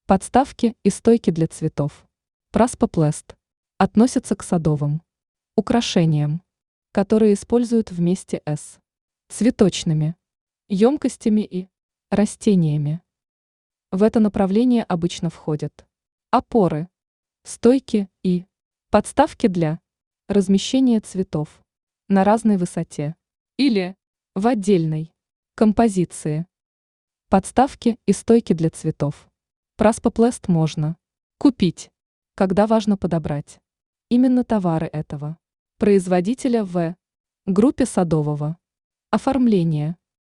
Подставки и стойки для цветов. Праспоплест относятся к садовым украшениям, которые используют вместе с цветочными емкостями и растениями. В это направление обычно входят опоры, стойки и подставки для размещения цветов на разной высоте или в отдельной композиции. Подставки и стойки для цветов. Праспоплест можно купить, когда важно подобрать именно товары этого производителя в группе садового оформления.